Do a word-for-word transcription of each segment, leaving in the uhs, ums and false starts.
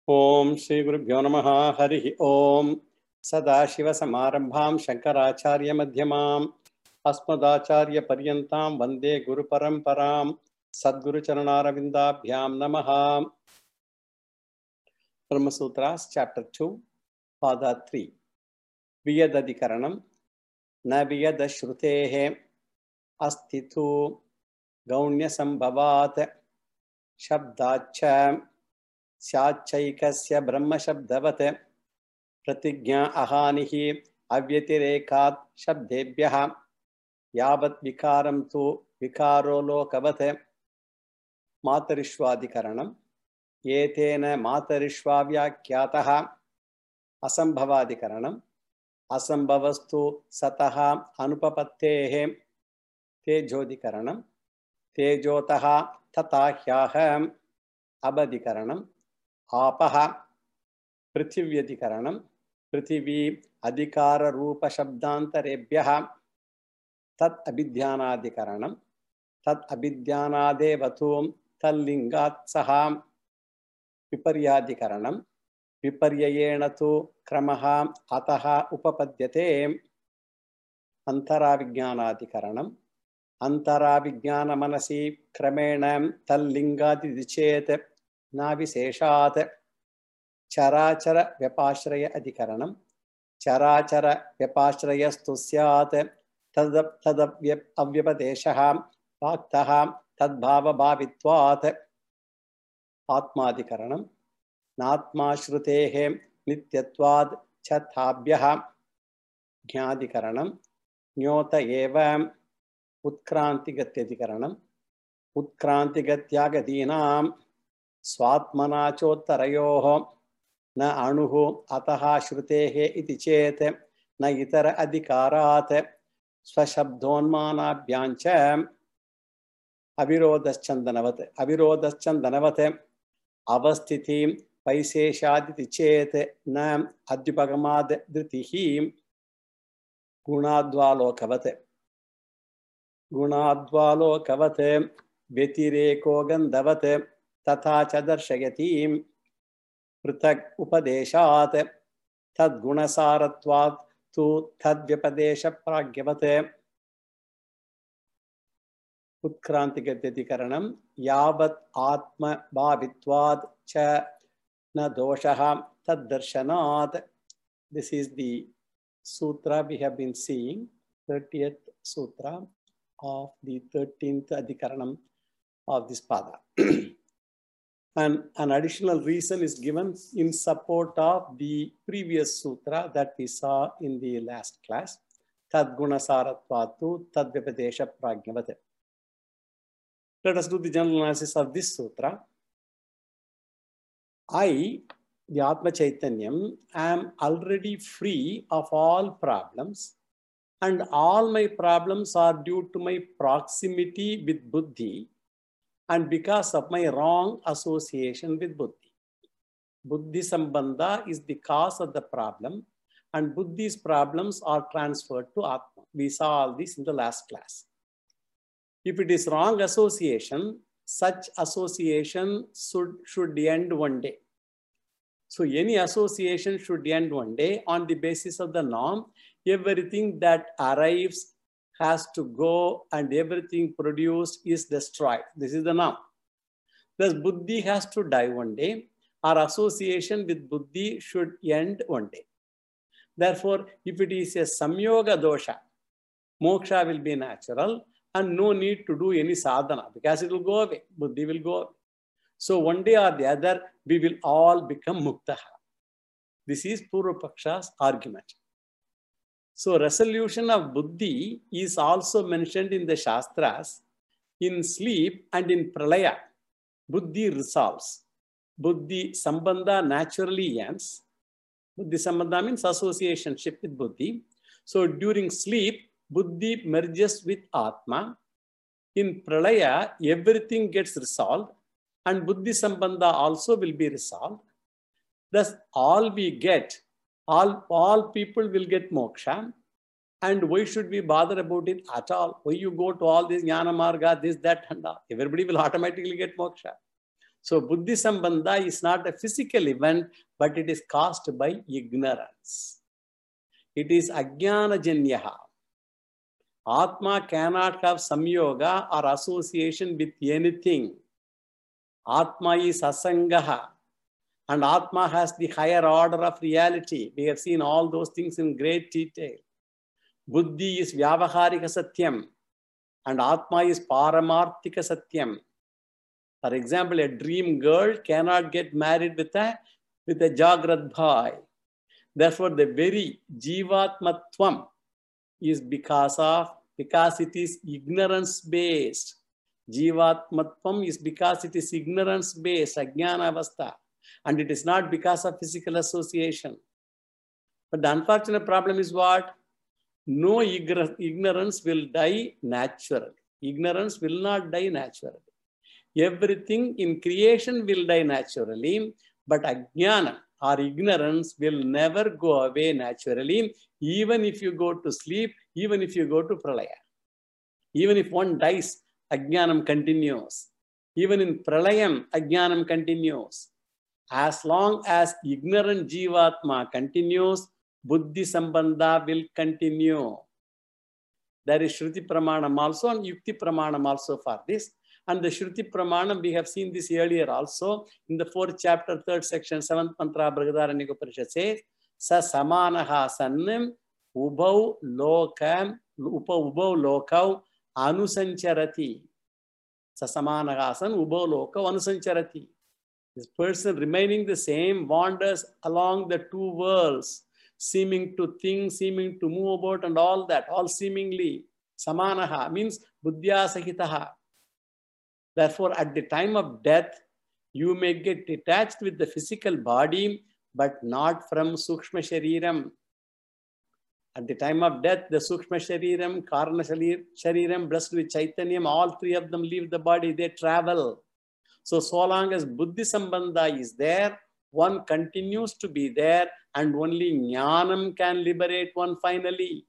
ओम श्री गुरुभ्यो नमः। हरि ओम। सदाशिवसमारंभां शंकराचार्य मध्यमाम् अस्मदाचार्य पर्यन्तां वंदे गुरुपरंपरां। सद्गुरुचरणारविन्दाभ्यां नमः। ब्रह्मसूत्रास् चैप्टर टू पादा थ्री। वियदधिकरणं न वियदश्रुतेः अस्तितु गौण्यसंभवात् शब्दाच्च स्याच्चैकस्य ब्रह्मशब्दवत् प्रतिज्ञा अहानिः अव्यतिरेकात् शब्देभ्यः यावत् विकारं तु विकारो लोकवत्। मातरिष्वाधिकरणम् एतेन मातरिष्वाव्याख्यातः असंभवाधिकरणम् असंभवस्तु सतः अनुपपत्तेः तेजोधिकरणम् तेजोतः तथा ह्याह अबधिकरणम् आपः पृथिव्यधिकरणं पृथिवी अधिकार रूप शब्दांतरेभ्यः तत् अभिध्यानाधिकरणं तत् अभिध्यानादेवतु तल्लिंगात् सह विपर्याधिकरणं विपर्ययेण तु क्रमः अतः उपपद्यते। अंतराविज्ञानाधिकरणम् अंतराविज्ञानमनसि क्रमेण तल्लिंगादिति चेत् न विशेषात्। चराचर व्यपाश्रय अधिकरणं चराचर व्यपाश्रयस्तु स्यात् तद् तदव्य अव्यपदेशः वाक्तः तद्भावभावित्वात्। आत्माधिकरणं नात्माश्रुतेः नित्यत्वाद् च ताभ्यः। ज्ञाधिकरणं ज्ञोत एव। उत्क्रांतिगत्यधिकरणम् उत्क्रांतिगत्यागदीनां स्वात्मना चोत्तरयोः न अणुः अतः श्रुतेः इति चेत् न इतर अधिकारात् स्वशब्दोन्मानाभ्याञ्च अविरोधश्चन्दनवत् अविरोधश्चन्दनवत् अवस्थिति वैशेषादिति चेत् न अद्युपगमाद् धृतिः गुणाद्वालोकवत् गुणाद्वालोकवत् व्यतिरेको गन्धवत् तथा च दर्शयति। पृथक् उपदेशात् तद्गुणसारत्वात् तु तद्व्यपदेशप्राज्ञवत्। उत्क्रांतिगत्यधिकरणं यावत् आत्मभावित्वात् च न दोषः तद्दर्शनात्। This is the sutra we have been seeing, thirtieth sutra of the thirteenth adhikaranam of this pada. And an additional reason is given in support of the previous sutra that we saw in the last class. Tad gunasarattvatu tad vyapadesha prajnavat. Let us do the general analysis of this sutra. I, the Atma Chaitanyam, am already free of all problems, and all my problems are due to my proximity with Buddhi and because of my wrong association with Buddhi. Buddhi Sambandha is the cause of the problem, and Buddhi's problems are transferred to Atma. We saw all this in the last class. If it is wrong association, such association should, should end one day. So any association should end one day on the basis of the norm. Everything that arrives has to go and everything produced is destroyed. This is the norm. Thus, Buddhi has to die one day. Our association with Buddhi should end one day. Therefore, if it is a samyoga dosha, moksha will be natural and no need to do any sadhana because it will go away. Buddhi will go away. So one day or the other, we will all become muktaha. This is Purva Paksha's argument. So resolution of Buddhi is also mentioned in the Shastras. In sleep and in pralaya, Buddhi resolves. Buddhi Sambandha naturally ends. Buddhi Sambandha means associationship with Buddhi. So during sleep, Buddhi merges with Atma. In pralaya, everything gets resolved and Buddhi Sambandha also will be resolved. Thus, all we get, all, all people will get moksha. And why should we bother about it at all? Why you go to all this jnana marga, this, that, and all? Everybody will automatically get moksha. So Buddhi Sambandha is not a physical event, but it is caused by ignorance. It is Ajnana Janyaha. Atma cannot have samyoga or association with anything. Atma is asangaha. And Atma has the higher order of reality. We have seen all those things in great detail. Buddhi is vyavaharika satyam. And Atma is paramarthika satyam. For example, a dream girl cannot get married with a, with a Jagrat boy. Therefore, the very Jivatmatvam is because of, because it is ignorance-based. Jivatmatvam is because it is ignorance-based, Ajnana Avastha. And it is not because of physical association. But the unfortunate problem is what? No ignorance will die naturally. Ignorance will not die naturally. Everything in creation will die naturally, but Ajnana or ignorance will never go away naturally, even if you go to sleep, even if you go to pralaya. Even if one dies, Ajnanam continues. Even in pralayam, Ajnanam continues. As long as ignorant Jivatma continues, Buddhi Sambandha will continue. There is Shruti Pramanam also and Yukti Pramanam also for this. And the Shruti Pramanam, we have seen this earlier also. In the fourth chapter, third section, seventh mantra, Brihadaranyaka Upanishad says, Sa samanaha sannim ubau lokam, upa ubau lokau anusancharati. Sa samanaha san ubau lokau anusancharati. This person remaining the same wanders along the two worlds, seeming to think, seeming to move about and all that, all seemingly. Samanaha means buddhya sahitaha. Therefore, at the time of death, you may get detached with the physical body, but not from Sukshma Shariram. At the time of death, the Sukshma Shariram, Karana Shariram, blessed with Chaitanyam, all three of them leave the body, they travel. So, so long as Buddhi Sambandha is there, one continues to be there, and only Jnanam can liberate one finally.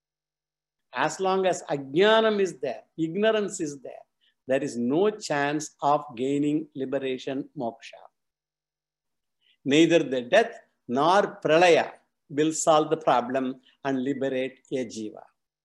As long as Ajnanam is there, ignorance is there, there is no chance of gaining liberation, moksha. Neither the death nor pralaya will solve the problem and liberate a jiva.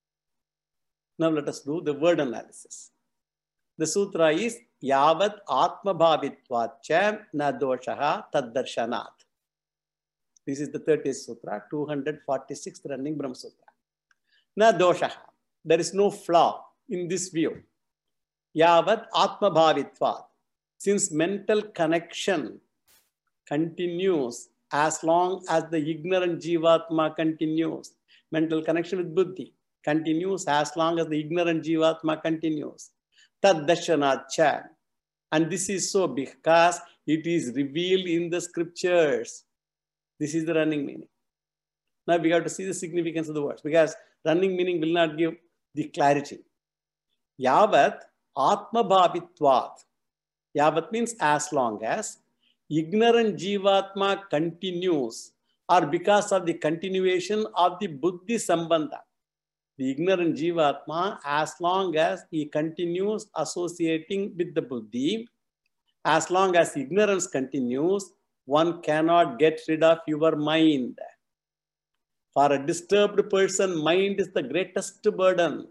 Now let us do the word analysis. The sutra is Yavat Atma Bhavitvacha Na Doshaha Taddarshanat. This is the thirtieth sutra, two hundred forty-sixth running Brahma Sutra. Na Doshaha. There is no flaw in this view. Yavat Atma Bhavitvat. Since mental connection continues as long as the ignorant Jivatma continues, mental connection with Buddhi continues as long as the ignorant Jivatma continues. Taddarshanatcha. And this is so because it is revealed in the scriptures. This is the running meaning. Now we have to see the significance of the words, because running meaning will not give the clarity. Yavat Atma Bhavitvat. Yavat means as long as ignorant Jivatma continues, or because of the continuation of the Buddhi Sambandha. The ignorant Jivatma, as long as he continues associating with the Buddhi, as long as ignorance continues, one cannot get rid of your mind. For a disturbed person, mind is the greatest burden.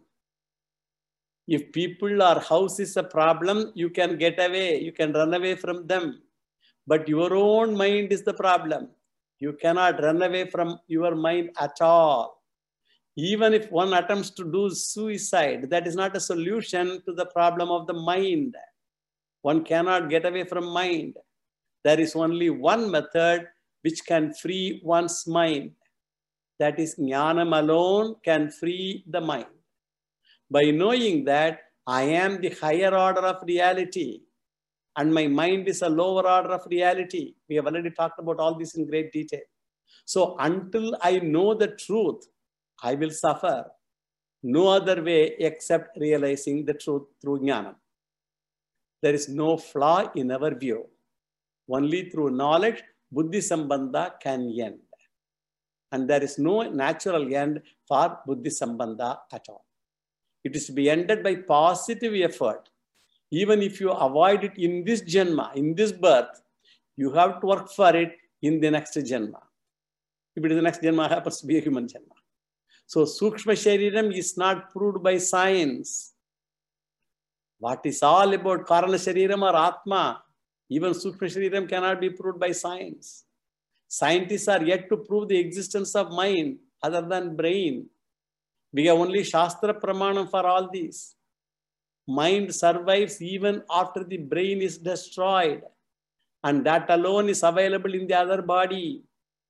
If people or house is a problem, you can get away, you can run away from them. But your own mind is the problem. You cannot run away from your mind at all. Even if one attempts to do suicide, that is not a solution to the problem of the mind. One cannot get away from mind. There is only one method which can free one's mind. That is, Jnanam alone can free the mind. By knowing that I am the higher order of reality and my mind is a lower order of reality. We have already talked about all this in great detail. So until I know the truth, I will suffer. No other way except realizing the truth through Jnanam. There is no flaw in our view. Only through knowledge, Buddhi Sambandha can end. And there is no natural end for Buddhi Sambandha at all. It is to be ended by positive effort. Even if you avoid it in this Janma, in this birth, you have to work for it in the next Janma. If it is the next Janma, happens to be a human Janma. So Sukshma Shariram is not proved by science. What is all about Karana Shariram or Atma, even Sukshma Shariram cannot be proved by science. Scientists are yet to prove the existence of mind other than brain. We have only Shastra Pramanam for all these. Mind survives even after the brain is destroyed. And that alone is available in the other body.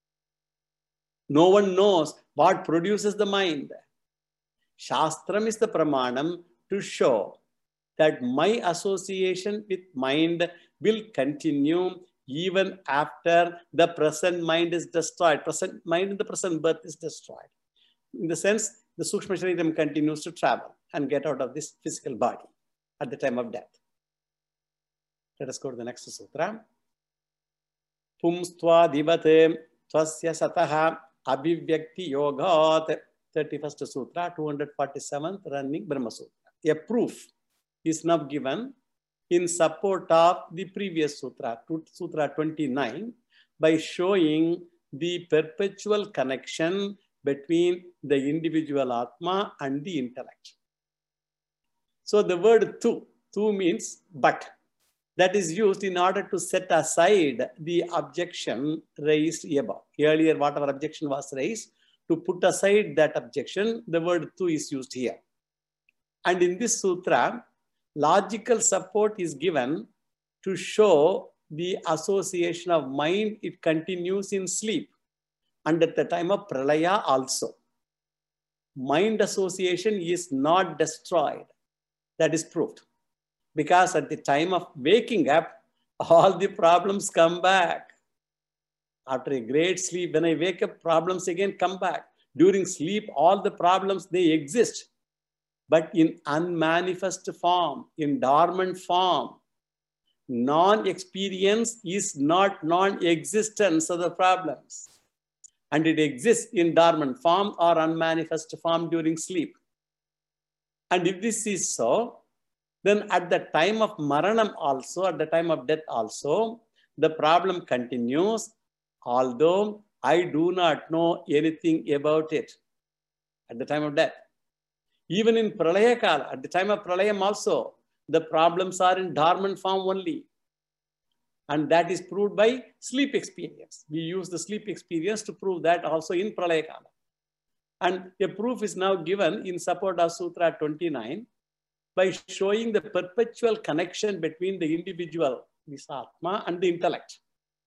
No one knows what produces the mind. Shastram is the Pramanam to show that my association with mind will continue even after the present mind is destroyed. Present mind in the present birth is destroyed. In the sense, the Sukshma Shariram continues to travel and get out of this physical body at the time of death. Let us go to the next sutra. Pumstva divate tvasya sataha abhivyakti yogat. thirty-first sutra, two hundred forty-seventh running Brahma Sutra. A proof is now given in support of the previous sutra, Sutra twenty-nine, by showing the perpetual connection between the individual Atma and the intellect. So the word tu, tu means but. That is used in order to set aside the objection raised above. Earlier, whatever objection was raised, to put aside that objection, the word tu is used here. And in this sutra, logical support is given to show the association of mind. It continues in sleep and at the time of pralaya also. Mind association is not destroyed. That is proved. Because at the time of waking up, all the problems come back. After a great sleep, when I wake up, problems again come back. During sleep, all the problems, they exist. But in unmanifest form, in dormant form. Non-experience is not non-existence of the problems. And it exists in dormant form or unmanifest form during sleep. And if this is so, then at the time of maranam also, at the time of death also, the problem continues, although I do not know anything about it at the time of death. Even in pralaya kala, at the time of pralayam also, the problems are in dormant form only. And that is proved by sleep experience. We use the sleep experience to prove that also in pralaya kala. And a proof is now given in support of Sutra twenty-nine by showing the perpetual connection between the individual, this Atma, and the intellect.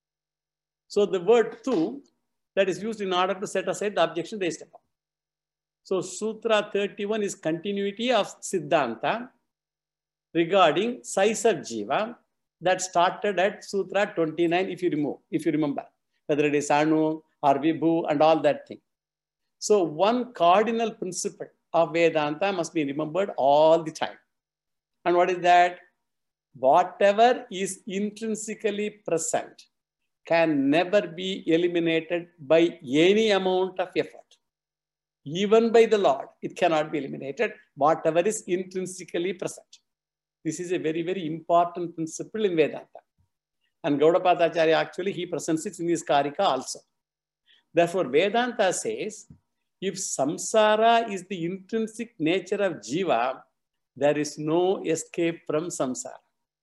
So the word tu, that is used in order to set aside the objection raised above. So Sutra thirty-one is continuity of Siddhanta regarding size of Jiva that started at Sutra twenty-nine, if you remove, if you remember, whether it is Anu or Vibhu and all that thing. So one cardinal principle of Vedanta must be remembered all the time. And what is that? Whatever is intrinsically present can never be eliminated by any amount of effort. Even by the Lord, it cannot be eliminated, whatever is intrinsically present. This is a very, very important principle in Vedanta. And Gaudapada Acharya actually, he presents it in his Karika also. Therefore, Vedanta says, if samsara is the intrinsic nature of Jiva, there is no escape from samsara.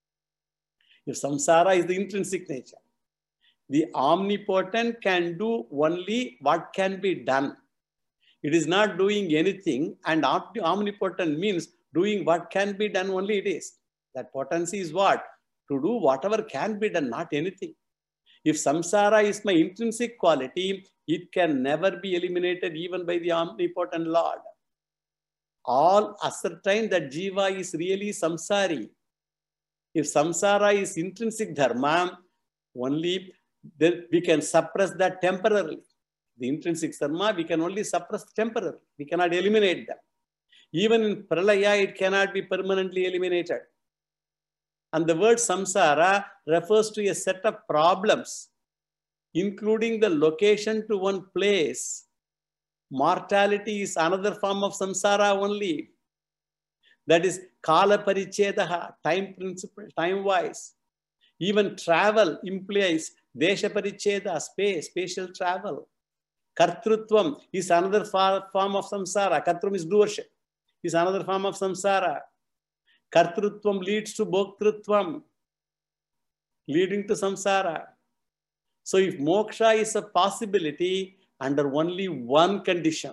If samsara is the intrinsic nature, the omnipotent can do only what can be done. It is not doing anything, and omnipotent means doing what can be done only it is. That potency is what? To do whatever can be done, not anything. If samsara is my intrinsic quality, it can never be eliminated even by the omnipotent Lord. All ascertain that Jiva is really samsari. If samsara is intrinsic dharma, only then we can suppress that temporarily. The intrinsic dharma, we can only suppress temporarily. We cannot eliminate them. Even in pralaya, it cannot be permanently eliminated. And the word samsara refers to a set of problems, including the location to one place. Mortality is another form of samsara only. That is kala parichedaha, time principle, time-wise. Even travel implies desha paricheda, space, spatial travel. Kartrutvam is another form of samsara. Kartrum is doership. Is another form of samsara. Kartrutvam leads to bhoktrutvam, leading to samsara. So if moksha is a possibility under only one condition,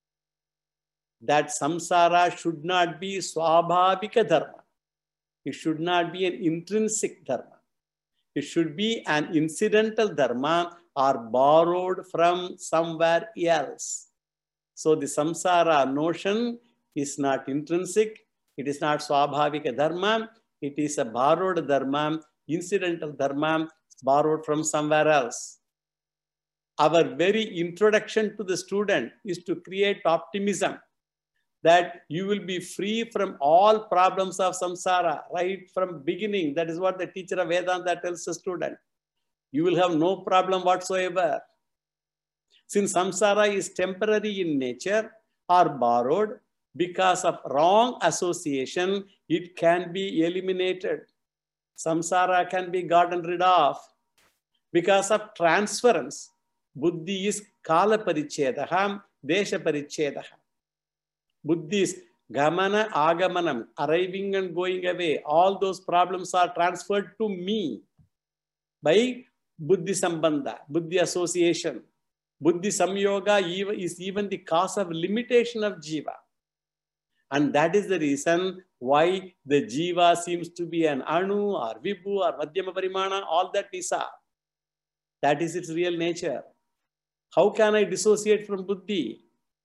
that samsara should not be swabhavika dharma. It should not be an intrinsic dharma. It should be an incidental dharma or borrowed from somewhere else. So the samsara notion is not intrinsic. It is not swabhavika dharma. It is a borrowed dharma, incidental dharma, borrowed from somewhere else. Our very introduction to the student is to create optimism that you will be free from all problems of samsara right from beginning. That is what the teacher of Vedanta tells the student. You will have no problem whatsoever. Since samsara is temporary in nature or borrowed, because of wrong association, it can be eliminated. Samsara can be gotten rid of. Because of transference, buddhi is kala parichedaha, desha parichedaha. Buddhi is gamana agamanam, arriving and going away. All those problems are transferred to me by buddhi sambandha, buddhi association. Buddhi samyoga is even the cause of limitation of jiva. And that is the reason why the jiva seems to be an anu or vibhu or madhyama parimana, all that we saw. That is its real nature. How can I dissociate from buddhi?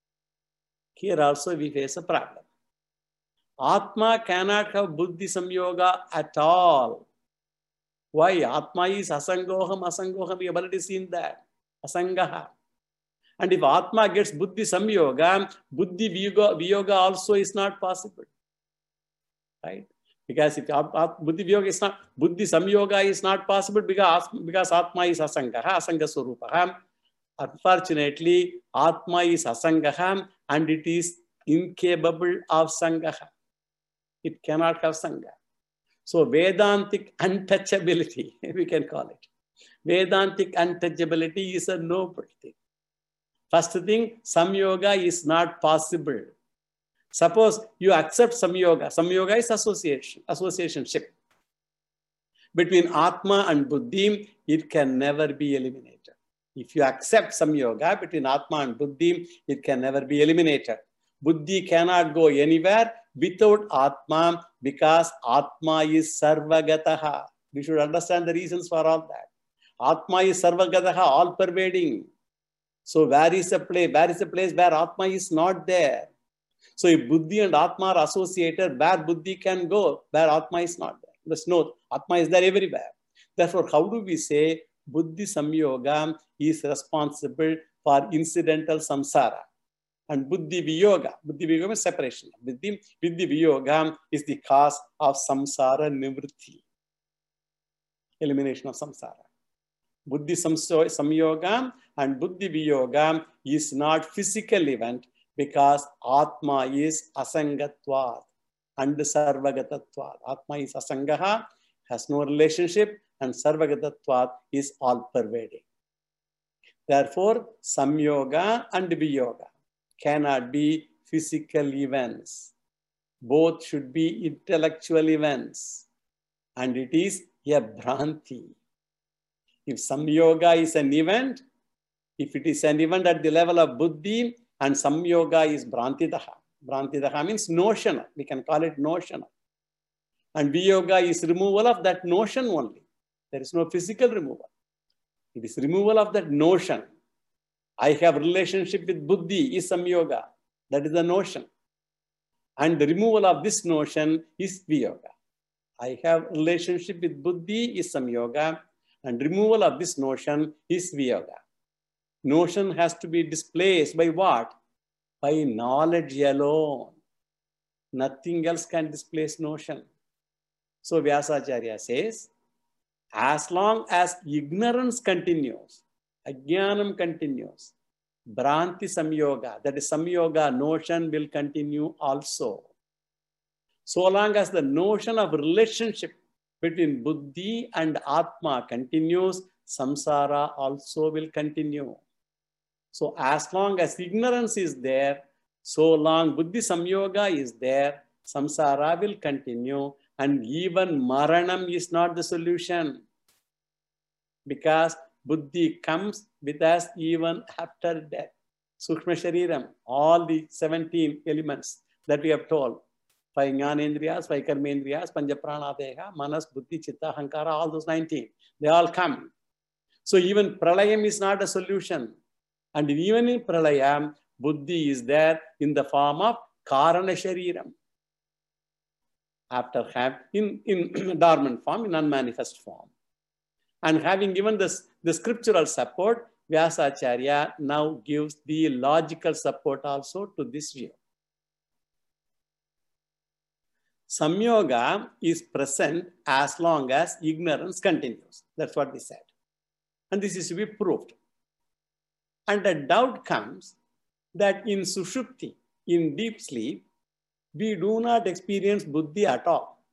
Here also we face a problem. Atma cannot have buddhi samyoga at all. Why? Atma is asangoham, asangoham. We have already seen that. Asangaha. And if Atma gets buddhi samyoga, buddhi viyoga, viyoga also is not possible. Right? Because if buddhi viyoga is not, buddhi samyoga is not possible because, because Atma is asangaha, asanga swarupaha. Unfortunately, Atma is asangaha and it is incapable of sangaha. It cannot have sangha. So Vedantic untouchability, we can call it. Vedantic untouchability is a noble thing. First thing, samyoga is not possible. Suppose you accept samyoga. Samyoga is association, associationship. Between Atma and Buddhi, it can never be eliminated. If you accept samyoga between Atma and Buddhi, it can never be eliminated. Buddhi cannot go anywhere without Atma because Atma is sarvagataha. We should understand the reasons for all that. Atma is sarvagataha, all pervading. So where is the place? Where is the place where Atma is not there? So if Buddhi and Atma are associated, where Buddhi can go, where Atma is not there. There's no, Atma is there everywhere. Therefore, how do we say Buddhi samyoga is responsible for incidental samsara? And Buddhi viyoga, Buddhi viyoga is separation. Buddhi, Buddhi viyoga is the cause of samsara nivritti, elimination of samsara. Buddhi samyoga and Buddhi viyoga is not physical event because Atma is asangatvat and sarvagatatvat. Atma is asangaha, has no relationship, and sarvagatatvat is all pervading. Therefore, samyoga and viyoga cannot be physical events. Both should be intellectual events. And it is a bhranti. If samyoga is an event, if it is an event at the level of buddhi, and samyoga is bhrantidaha. Bhrantidaha means notional. We can call it notional. And viyoga is removal of that notion only. There is no physical removal. It is removal of that notion. I have relationship with buddhi is samyoga. That is the notion. And the removal of this notion is viyoga. I have relationship with buddhi is samyoga. And removal of this notion is viyoga. Notion has to be displaced by what? By knowledge alone. Nothing else can displace notion. So Vyasacharya says, as long as ignorance continues, ajnanam continues, bhranti samyoga, that is samyoga notion will continue also. So long as the notion of relationship between buddhi and atma continues, samsara also will continue. So as long as ignorance is there, so long buddhi samyoga is there, samsara will continue, and even maranam is not the solution, because buddhi comes with us even after death. Sukshma Shariram, all the seventeen elements that we have told, five jnanendriyas, five karmendriyas, panchapranadeha, manas, buddhi, chitta, hankara, all those nineteen, they all come. So even pralayam is not a solution. And even in pralayam, buddhi is there in the form of karana shariram. After have in, in dormant form, in unmanifest form. And having given this, the scriptural support, Vyasacharya now gives the logical support also to this view. Samyoga is present as long as ignorance continues. That's what they said. And this is to be proved. And a doubt comes that in Sushupti, in deep sleep, we do not experience buddhi at all.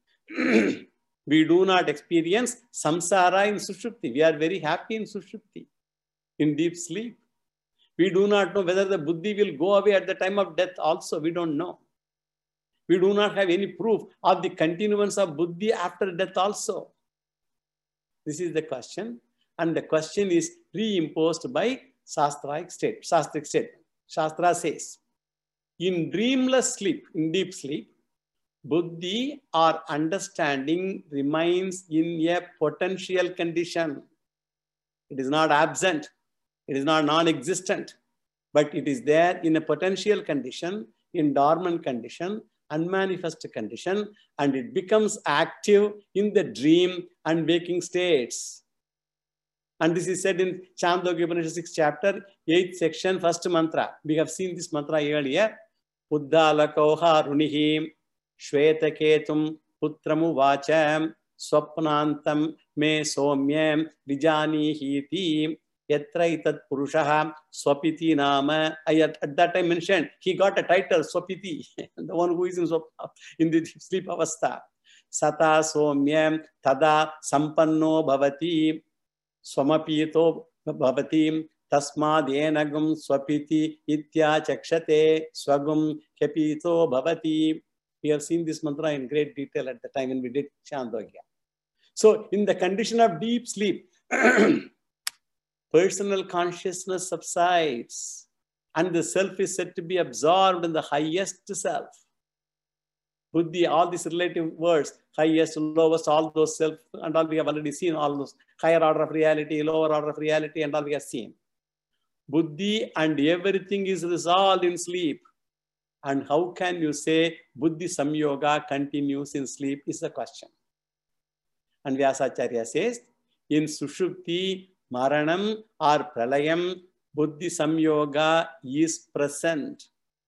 We do not experience samsara in Sushupti. We are very happy in Sushupti, in deep sleep. We do not know whether the buddhi will go away at the time of death also. We don't know. We do not have any proof of the continuance of buddhi after death also. This is the question. And the question is reimposed by Shastric state, Shastric statement. Shastra says, in dreamless sleep, in deep sleep, buddhi or understanding remains in a potential condition. It is not absent. It is not non-existent. But it is there in a potential condition, in dormant condition, unmanifest condition, and it becomes active in the dream and waking states. And this is said in Chandogya Upanishad sixth chapter, eighth section, first mantra. We have seen this mantra earlier. Uddalakoha runihim shvetaketum putramu vacham swapnantam me somyam vijanihi yatra itat purushaha swapiti nama. I at, at that time mentioned, he got a title, Swapiti, the one who is in, in the sleep avastha. Sata somyam tada sampanno bhavati swamapito bhavati tasmad enagum swapiti itya chakshate swagum kepito bhavati. We have seen this mantra in great detail at the time when we did Chandogya. So in the condition of deep sleep, personal consciousness subsides and the self is said to be absorbed in the highest self. Buddhi, all these relative words, highest, lowest, all those self, and all we have already seen, all those higher order of reality, lower order of reality, and all we have seen. Buddhi and everything is resolved in sleep. And how can you say Buddhi Samyoga continues in sleep is the question. And Vyasacharya says, in Sushupti, Maranam or Pralayam, Buddhi Samyoga is present.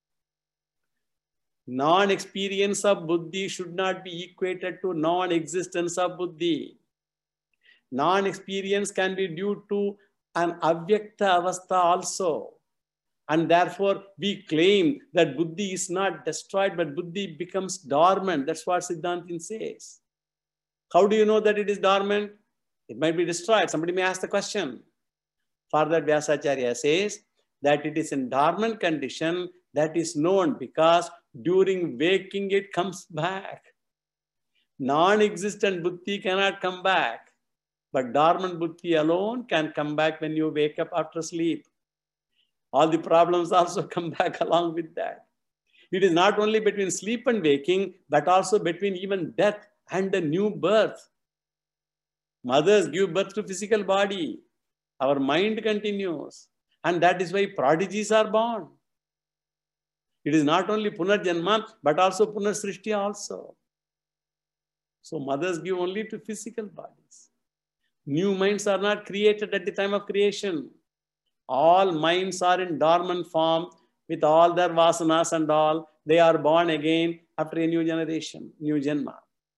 Non-experience of buddhi should not be equated to non-existence of buddhi. Non-experience can be due to an avyakta avastha also. And therefore, we claim that buddhi is not destroyed, but buddhi becomes dormant. That's what Siddhantin says. How do you know that it is dormant? It might be destroyed. Somebody may ask the question. Further, Vyasacharya says that it is in dormant condition that is known because during waking it comes back. Non-existent buddhi cannot come back, but dormant buddhi alone can come back when you wake up after sleep. All the problems also come back along with that. It is not only between sleep and waking, but also between even death and a new birth. Mothers give birth to physical body. Our mind continues. And that is why prodigies are born. It is not only Punarjanma, but also Punarsrishti also. So mothers give only to physical bodies. New minds are not created at the time of creation. All minds are in dormant form with all their vasanas and all. They are born again after a new generation, new Janma.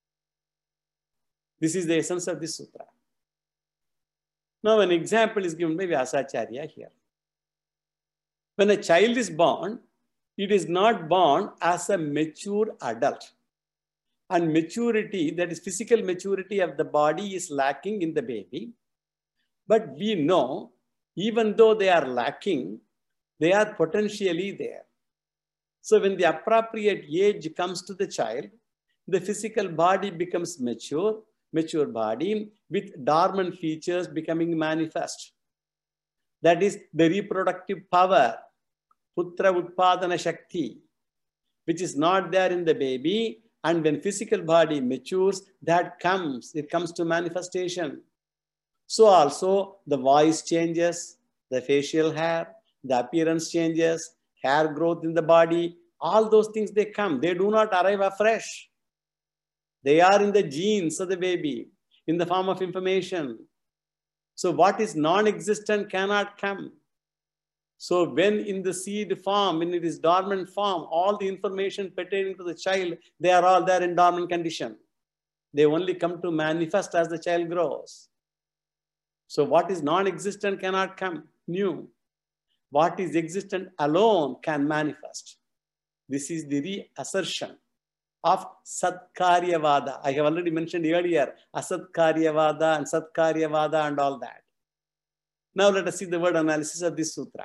This is the essence of this sutra. Now an example is given by Vyasacharya here. When a child is born, it is not born as a mature adult. and maturity, that is physical maturity of the body, is lacking in the baby. But we know, even though they are lacking, they are potentially there. So when the appropriate age comes to the child, the physical body becomes mature, mature body with dormant features becoming manifest. That is the reproductive power, Putra Utpadana Shakti, which is not there in the baby. And when physical body matures, that comes, it comes to manifestation. So also the voice changes, the facial hair, the appearance changes, hair growth in the body, all those things, they come. They do not arrive afresh. They are in the genes of the baby, in the form of information. So what is non-existent cannot come. So when in the seed form, when it is dormant form, all the information pertaining to the child, they are all there in dormant condition. They only come to manifest as the child grows. So what is non-existent cannot come new. What is existent alone can manifest. This is the reassertion of Satkaryavada. I have already mentioned earlier, Asatkaryavada and Satkaryavada and all that. Now let us see the word analysis of this sutra.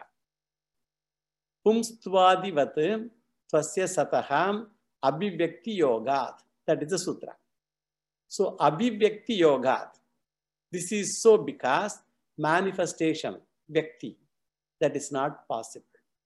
Pumstvadivat tvasya sataham abhivyakti yogat. That is the sutra. So abhivyakti yogat. This is so because manifestation, vyakti, that is not possible.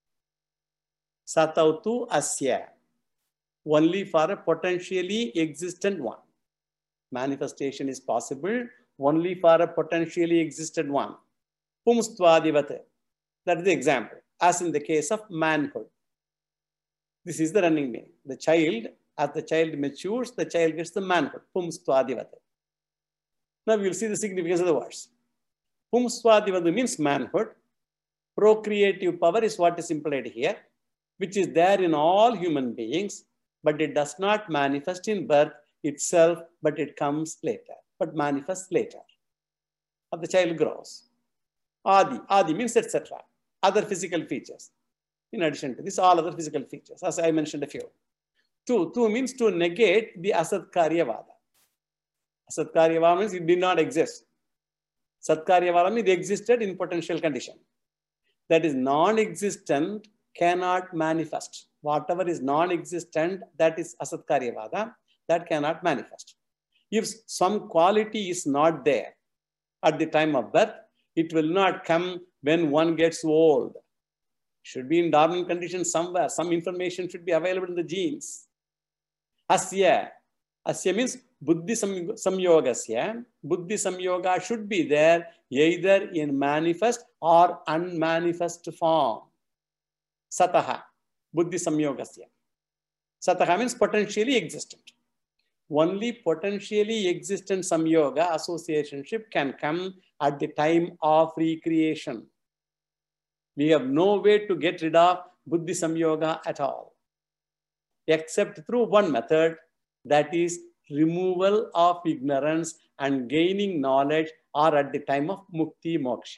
Satautu asya, only for a potentially existent one. Manifestation is possible only for a potentially existent one. Pumstvadivat, that is the example, as in the case of manhood. This is the running meaning. The child, as the child matures, the child gets the manhood. Pumstvadivat. Now we will see the significance of the words. Pumstvadivat means manhood. Procreative power is what is implied here, which is there in all human beings, but it does not manifest in birth itself, but it comes later, but manifests later. As the child grows. Adi, Adi means et cetera. Other physical features. In addition to this, all other physical features, as I mentioned a few. Two, two means to negate the Asatkaryavada. Asatkaryavada means it did not exist. Satkaryavada means it existed in potential condition. That is non-existent cannot manifest. Whatever is non-existent, that is Asatkaryavada, that cannot manifest. If some quality is not there at the time of birth, it will not come when one gets old. Should be in dormant condition somewhere. Some information should be available in the genes. Asya. Asya means buddhi samyogasya. Buddhi samyoga should be there either in manifest or unmanifest form. Sataha. Buddhi samyogasya. Sataha means potentially existent. Only potentially existent samyoga, associationship, can come at the time of recreation. We have no way to get rid of buddhi samyoga at all, except through one method, that is removal of ignorance and gaining knowledge, or at the time of mukti moksha.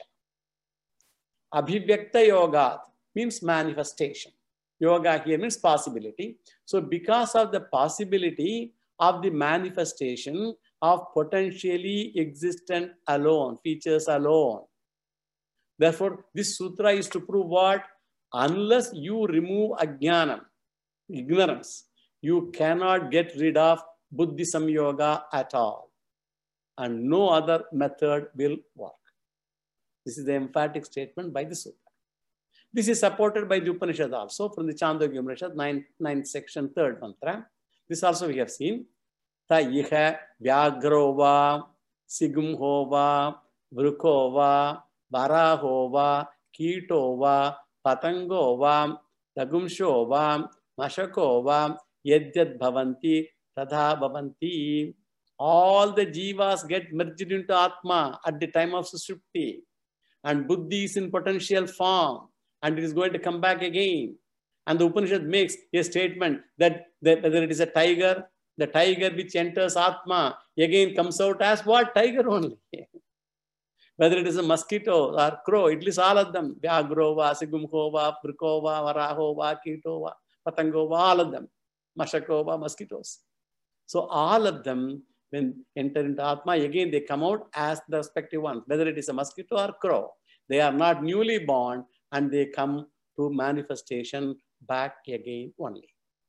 Abhivyakta yoga means manifestation. Yoga here means possibility. So because of the possibility of the manifestation of potentially existent alone, features alone. Therefore, this sutra is to prove what? Unless you remove ajnanam, ignorance, you cannot get rid of buddhi samyoga at all. And no other method will work. This is the emphatic statement by the sutra. This is supported by the Upanishad also, from the Chandogya Upanishad, ninth, ninth section, third mantra. This also we have seen. Ta iha vyagrova, sigumhova, vrukova, varahova, kitova, patangova, dagumshova, mashakova, yadyad bhavanti, tadha bhavanti. All the jivas get merged into Atma at the time of Sushupti. And buddhi is in potential form. And it is going to come back again. And the Upanishad makes a statement that, that whether it is a tiger, the tiger which enters Atma again comes out as what? Tiger only. Whether it is a mosquito or crow, at least all of them. Vyagrova, Sigumhova, Vrukova, Varahova, Kitova, Patangova, all of them. Mashakova, mosquitoes. So all of them, when enter into Atma, again they come out as the respective ones, whether it is a mosquito or crow. They are not newly born and they come to manifestation back again only.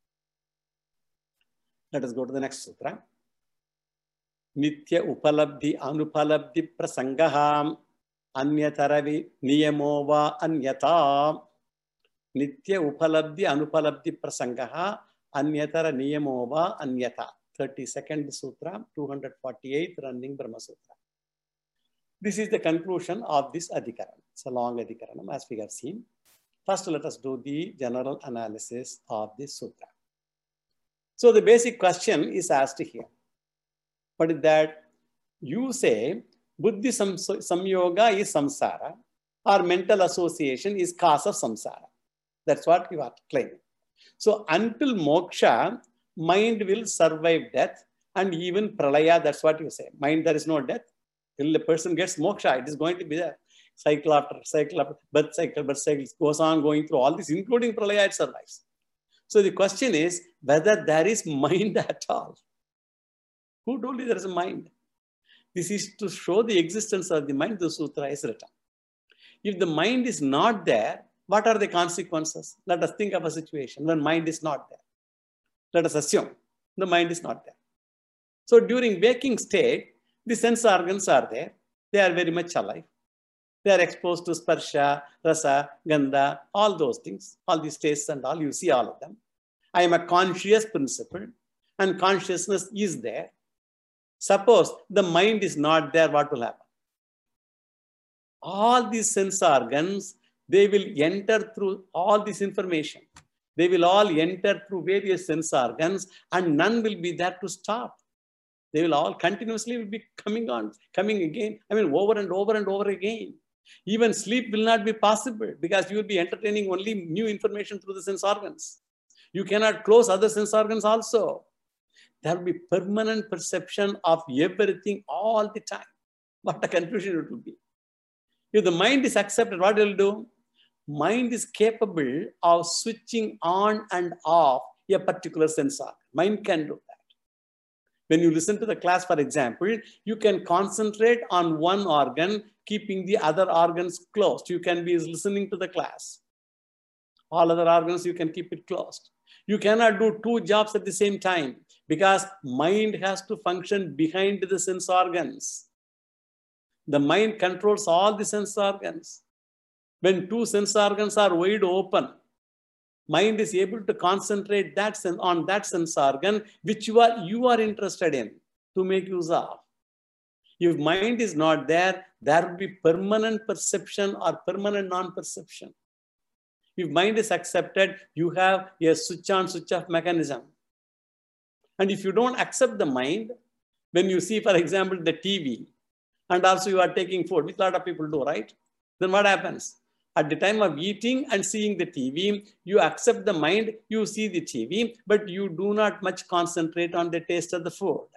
Let us go to the next sutra. Nitya upalabdhi anupalabdhi prasangaham anyataravi niyamova anyata. Nitya upalabdhi anupalabdhi prasangaha anyatara niyamova anyata. thirty-second sutra, two hundred forty-eighth running Brahma Sutra. This is the conclusion of this Adhikaranam. It's a long Adhikaranam as we have seen. First, let us do the general analysis of this sutra. So the basic question is asked here. What is that? You say Buddhi sam samyoga is samsara, or mental association is cause of samsara. That's what you are claiming. So until moksha, mind will survive death and even pralaya, that's what you say. Mind, there is no death. Till the person gets moksha, it is going to be there. Cycle after cycle after birth cycle, birth cycle goes on going through all this, including pralaya, it survives. So the question is whether there is mind at all. Who told you there is a mind? This is to show the existence of the mind, the sutra is written. If the mind is not there, what are the consequences? Let us think of a situation when mind is not there. Let us assume the mind is not there. So during waking state, the sense organs are there. They are very much alive. They are exposed to sparsha, rasa, gandha, all those things, all these tastes and all, you see all of them. I am a conscious principle and consciousness is there. Suppose the mind is not there, what will happen? All these sense organs, they will enter through all this information. They will all enter through various sense organs and none will be there to stop. They will all continuously will be coming on, coming again. I mean, over and over and over again. Even sleep will not be possible because you will be entertaining only new information through the sense organs. You cannot close other sense organs also. There will be permanent perception of everything all the time. What a confusion it will be. If the mind is accepted, what it will do? Mind is capable of switching on and off a particular sense organ. Mind can do that. When you listen to the class, for example, you can concentrate on one organ, keeping the other organs closed. You can be listening to the class. All other organs, you can keep it closed. You cannot do two jobs at the same time because mind has to function behind the sense organs. The mind controls all the sense organs. When two sense organs are wide open, mind is able to concentrate that sense, on that sense organ which you are, you are interested in to make use of. If mind is not there, there will be permanent perception or permanent non-perception. If mind is accepted, you have a switch on, switch off mechanism. And if you don't accept the mind, when you see, for example, the T V, and also you are taking food, which a lot of people do, right? Then what happens? At the time of eating and seeing the T V, you accept the mind, you see the T V, but you do not much concentrate on the taste of the food.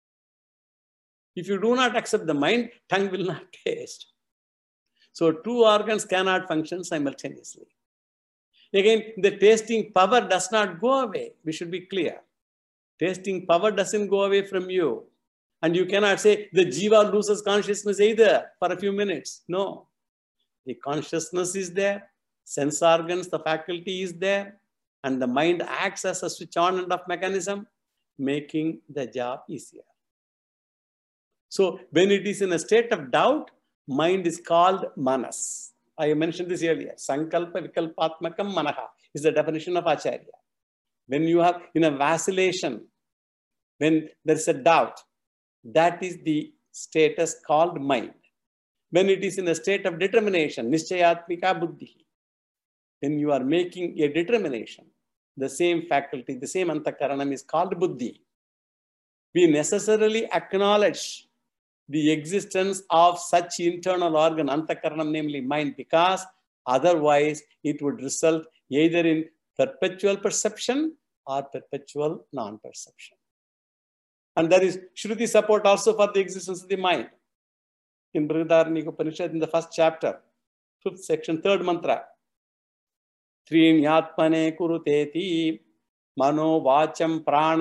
If you do not accept the mind, tongue will not taste. So two organs cannot function simultaneously. Again, the tasting power does not go away. We should be clear. Tasting power doesn't go away from you. And you cannot say the jiva loses consciousness either for a few minutes. No. The consciousness is there, sense organs, the faculty is there, and the mind acts as a switch on and off mechanism, making the job easier. So when it is in a state of doubt, mind is called manas. I mentioned this earlier. Sankalpa vikalpatmakam manaha is the definition of Acharya. When you have in a vacillation, when there is a doubt, that is the status called mind. When it is in a state of determination, nischayatmika buddhi, when you are making a determination, the same faculty, the same antakaranam is called buddhi. We necessarily acknowledge the existence of such internal organ, antakaranam, namely mind, because otherwise it would result either in perpetual perception or perpetual non-perception. And there is Shruti support also for the existence of the mind. In Brihadaranyaka Upanishad, in the first chapter, fifth section, third mantra, Trinyatmane kuruteti mano vacham pranam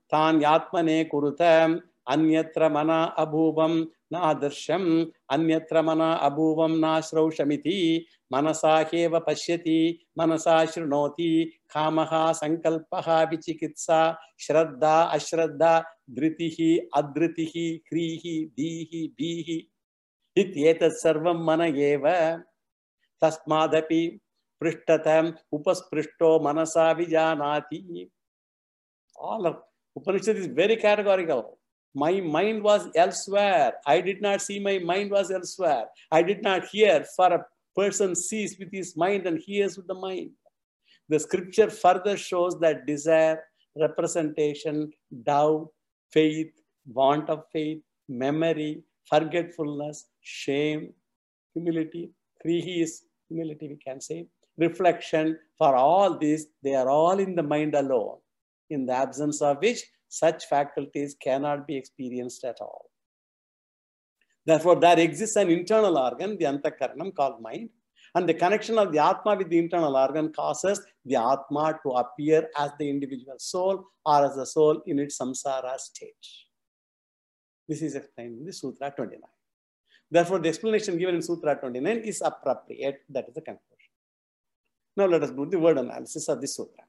tan yatmane kurutam anyatra mana abhuvam nadarsham anyatra mana abhuvam nashrausamiti manasa heva pashyati manasa shrunoti kamaha sankalpaha vichikitsa shraddha ashraddha dhritihi adhritihi krihi dihi bihi ityetat sarvam mana eva tasmadapi prishtatam upasprishto manasa vijanati. All of Upanishad is very categorical. My mind was elsewhere. I did not see my mind was elsewhere. I did not hear, for a person sees with his mind and hears with the mind. The scripture further shows that desire, representation, doubt, faith, want of faith, memory, forgetfulness, shame, humility, krihi is humility, we can say, reflection, for all these, they are all in the mind alone, in the absence of which such faculties cannot be experienced at all. Therefore, there exists an internal organ, the antakaranam, called mind, and the connection of the Atma with the internal organ causes the Atma to appear as the individual soul or as the soul in its samsara state. This is explained in the Sutra twenty-nine. Therefore, the explanation given in Sutra twenty-nine is appropriate. That is the conclusion. Now, let us do the word analysis of this Sutra.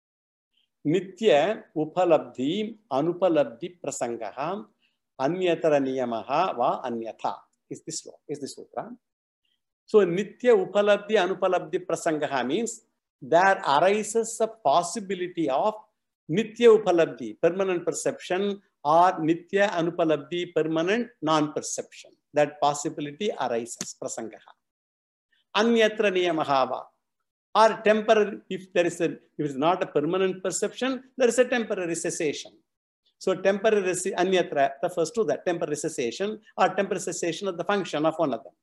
Nitya upalabdhi anupalabdhi prasangaha anyatara niyamaha va anyatha is this law, is the Sutra. So, Nitya upalabdhi anupalabdhi prasangaha means there arises a possibility of Nitya upalabdhi, permanent perception, or Nitya anupalabdhi, permanent non-perception. That possibility arises, prasangaha. Anyatra niyamaha va. Or temporary, if there is a, if it is not a permanent perception, there is a temporary cessation. So temporary anyatra refers to that temporary cessation or temporary cessation of the function of one of them.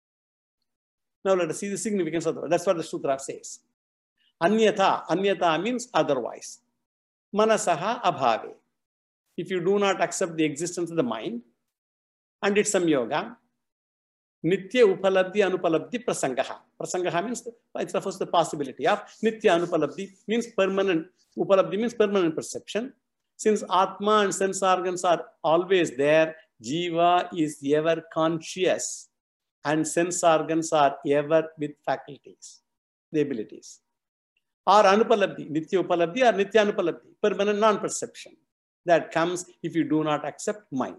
Now let us see the significance of the word. That's what the Sutra says. Anyatha, anyatha means otherwise. Manasaha abhave. If you do not accept the existence of the mind and its samyoga, Nitya upalabdhi anupalabdhi prasangaha. Prasangaha means it refers to the possibility of Nitya anupalabdhi means permanent. Upalabdhi means permanent perception. Since Atma and sense organs are always there, Jiva is ever conscious and sense organs are ever with faculties, the abilities. Or anupalabdhi, Nitya upalabdhi or Nitya anupalabdhi, permanent non-perception. That comes if you do not accept mind.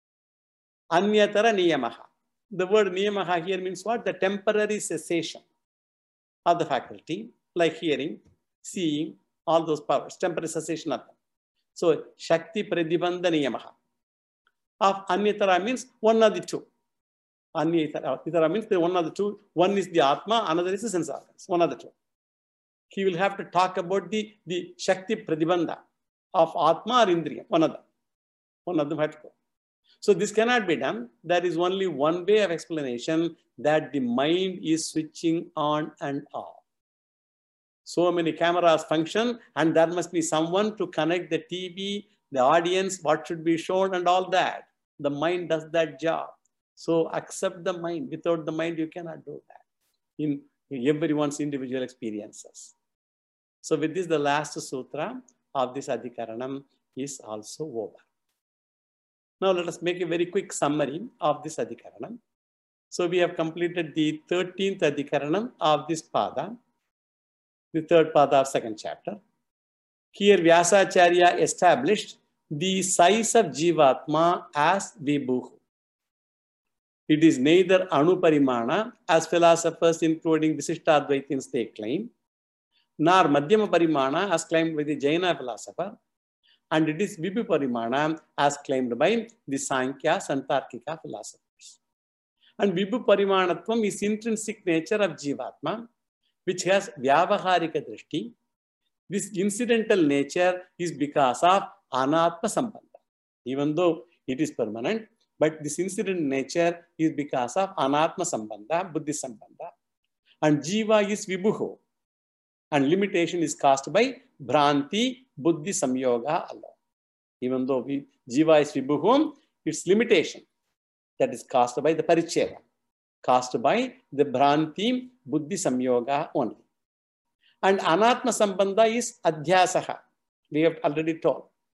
Anyatara niyamaha. The word niyamaha here means what? The temporary cessation of the faculty, like hearing, seeing, all those powers, temporary cessation of them. So, Shakti Pradibandha niyamaha. Of Anyatara means one of the two. Anyatara means one of the two. One is the Atma, another is the sense organs. One of the two. He will have to talk about the, the Shakti Pradibandha of Atma or Indriya. One of them. One of them had to go. So this cannot be done. There is only one way of explanation, that the mind is switching on and off. So many cameras function and there must be someone to connect the T V, the audience, what should be shown and all that. The mind does that job. So accept the mind. Without the mind, you cannot do that in everyone's individual experiences. So with this, the last sutra of this Adhikaranam is also over. Now let us make a very quick summary of this Adhikaranam. So we have completed the thirteenth Adhikaranam of this Pada, the third Pada of second chapter. Here Vyasacharya established the size of Jivatma as Vibhuhu. It is neither Anuparimana, as philosophers including Visishtadvaitins they claim, nor Madhyama Parimana, as claimed by the Jaina philosopher, and it is Vibhu Parimana, as claimed by the Sankhya and Tarkika philosophers. And Vibhu Parimanatvam is intrinsic nature of Jivatma, which has Vyavaharika Drishti. This incidental nature is because of Anatma Sambandha. Even though it is permanent, but this incident nature is because of Anatma Sambandha, Buddhi Sambandha. And Jiva is Vibhuho. And limitation is caused by Bhranti, Buddhi Samyoga alone. Even though we, Jiva is Vibhuhum, its limitation that is caused by the Paricheda, caused by the Bhranti, Buddhi Samyoga only. And Anatma Sambandha is Adhyasaha. We have already told.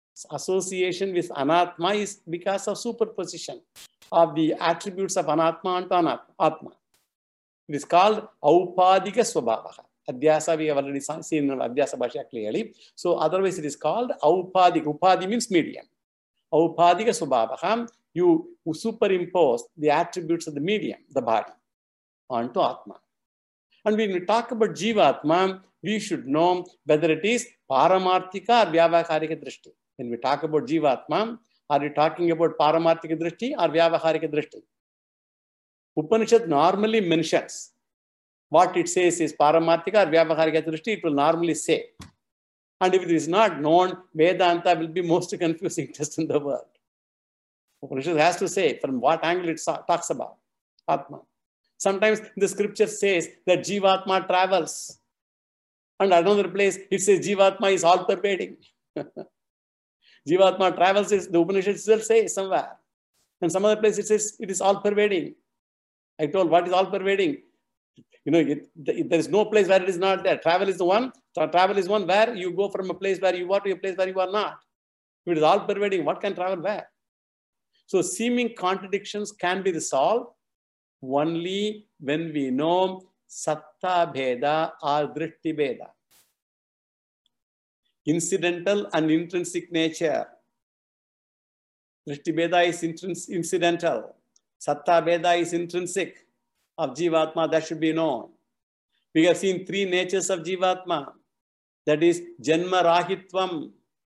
association with Anatma is because of superposition of the attributes of Anatma onto Atma. It is called Aupadika Swabhavaha. Adhyasa we have already seen in Adhyasa Bhashya clearly. So otherwise it is called Aupadika. Upadi means medium. Aupadika Swabhavaha. You superimpose the attributes of the medium, the body, onto Atma. And when we talk about Jivatma, we should know whether it is Paramarthika or Vyavaharika Drishti. When we talk about Jivatma, are we talking about Paramarthika Drishti or Vyavaharika Drishti? Upanishad normally mentions what it says is Paramarthika or Vyavaharika Drishti, it will normally say. And if it is not known, Vedanta will be most confusing test in the world. Upanishad has to say from what angle it talks about Atma. Sometimes the scripture says that Jivatma travels. And another place it says Jivatma is all pervading. Jivatma travels is the Upanishad itself says somewhere. And some other place it says it is all pervading. I told what is all pervading. You know, it, it, there is no place where it is not there. Travel is the one. Travel is one where you go from a place where you are to a place where you are not. If it is all pervading, what can travel where? So seeming contradictions can be resolved only when we know Satta Bheda or Drishti Bheda. Incidental and intrinsic nature. Drishti Bheda is incidental. Satta Bheda is intrinsic of Jivatma. That should be known. We have seen three natures of Jivatma. That is Janma Rahitvam,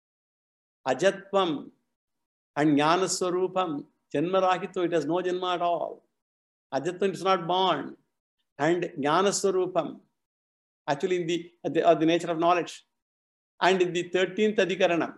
Ajatvam, and Jnana Swarupam. Janma Rahitvam, it has no Janma at all. Ajatvam is not born. And Jnana Swarupam, actually in the, the, uh, the nature of knowledge. And in the thirteenth Adhikaranam,